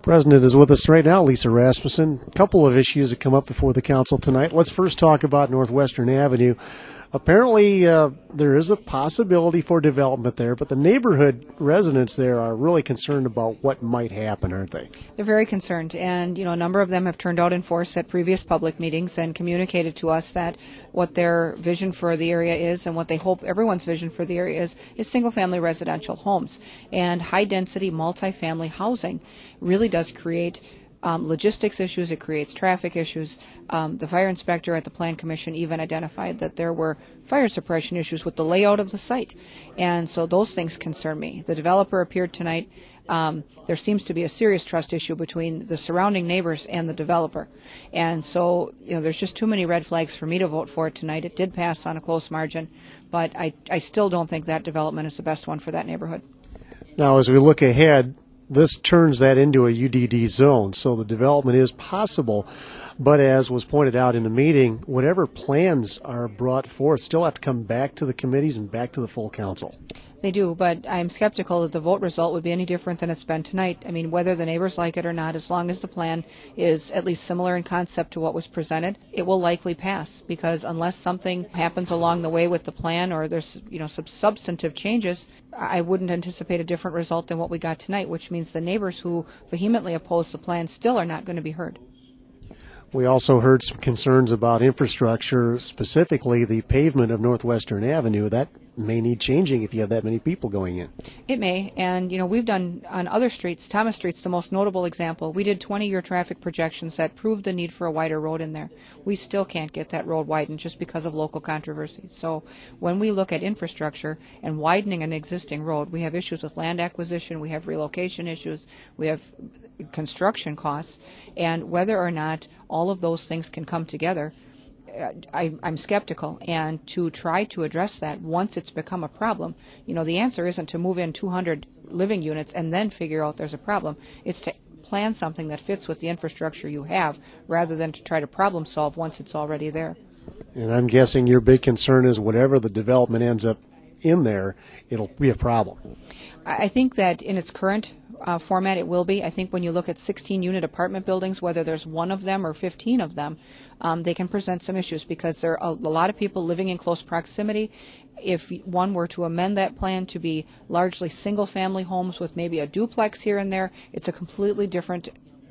President is with us right now, Lisa Rasmussen. A couple of issues that come up before the council tonight. Let's first talk about Northwestern Avenue. Apparently, there is a possibility for development there, but the neighborhood residents there are really concerned about what might happen, aren't they? They're very concerned, and a number of them have turned out in force at previous public meetings and communicated to us that what their vision for the area is and what they hope everyone's vision for the area is single-family residential homes. And high-density multifamily housing really does create logistics issues. It creates traffic issues. The fire inspector at the Plan Commission even identified that there were fire suppression issues with the layout of the site. And so those things concern me. The developer appeared tonight. There seems to be a serious trust issue between the surrounding neighbors and the developer. And so, there's just too many red flags for me to vote for it tonight. It did pass on a close margin, but I still don't think that development is the best one for that neighborhood. Now, as we look ahead, this turns that into a UDD zone, so the development is possible. But as was pointed out in the meeting, whatever plans are brought forth still have to come back to the committees and back to the full council. They do, but I'm skeptical that the vote result would be any different than it's been tonight. I mean, whether the neighbors like it or not, as long as the plan is at least similar in concept to what was presented, it will likely pass, because unless something happens along the way with the plan or there's, some substantive changes, I wouldn't anticipate a different result than what we got tonight, which means the neighbors who vehemently oppose the plan still are not going to be heard. We also heard some concerns about infrastructure, specifically the pavement of Northwestern Avenue. That may need changing if you have that many people going in. It may, and we've done on other streets. Thomas Street's the most notable example. We did 20-year traffic projections that proved the need for a wider road in there. We still can't get that road widened just because of local controversies. So when we look at infrastructure and widening an existing road, we have issues with land acquisition, we have relocation issues, we have construction costs, and whether or not all of those things can come together, I'm skeptical. And to try to address that once it's become a problem, the answer isn't to move in 200 living units and then figure out there's a problem. It's to plan something that fits with the infrastructure you have rather than to try to problem solve once it's already there. And I'm guessing your big concern is whatever the development ends up in there, it'll be a problem. I think that in its current format it will be. I think when you look at 16-unit apartment buildings, whether there's one of them or 15 of them, they can present some issues because there are a lot of people living in close proximity. If one were to amend that plan to be largely single-family homes with maybe a duplex here and there, it's a completely different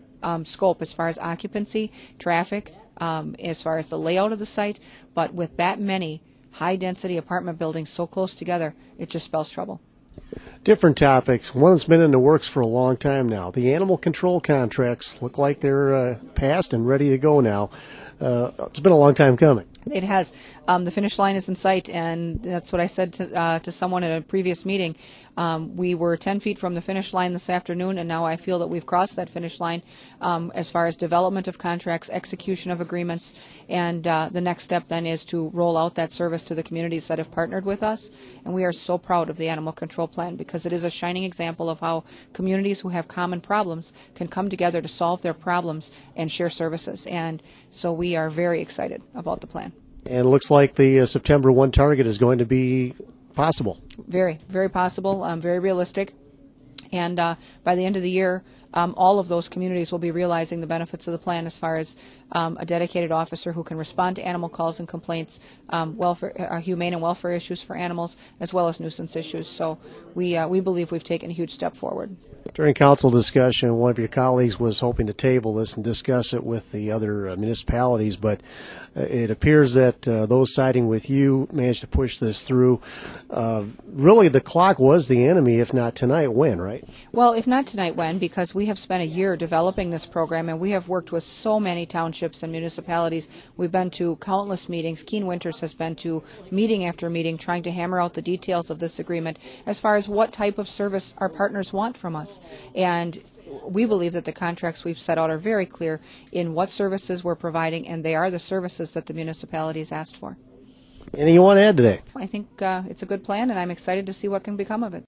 scope as far as occupancy, traffic, as far as the layout of the site. But with that many high-density apartment buildings so close together, it just spells trouble. Different topics. One that's been in the works for a long time now. The animal control contracts look like they're passed and ready to go now. It's been a long time coming. It has. The finish line is in sight, and that's what I said to someone at a previous meeting. We were 10 feet from the finish line this afternoon, and now I feel that we've crossed that finish line as far as development of contracts, execution of agreements, and the next step then is to roll out that service to the communities that have partnered with us. And we are so proud of the animal control plan because it is a shining example of how communities who have common problems can come together to solve their problems and share services. And so we are very excited about the plan. And it looks like the September 1 target is going to be possible. Very, very possible, very realistic. And by the end of the year, all of those communities will be realizing the benefits of the plan as far as a dedicated officer who can respond to animal calls and complaints, welfare, humane and welfare issues for animals, as well as nuisance issues. So we believe we've taken a huge step forward. During council discussion, one of your colleagues was hoping to table this and discuss it with the other municipalities, but it appears that those siding with you managed to push this through. Really, the clock was the enemy, if not tonight, when, right? Well, if not tonight, when? Because we have spent a year developing this program, and we have worked with so many townships and municipalities. We've been to countless meetings. Keen Winters has been to meeting after meeting trying to hammer out the details of this agreement as far as what type of service our partners want from us. And we believe that the contracts we've set out are very clear in what services we're providing, and they are the services that the municipalities asked for. Anything you want to add today? I think it's a good plan, and I'm excited to see what can become of it.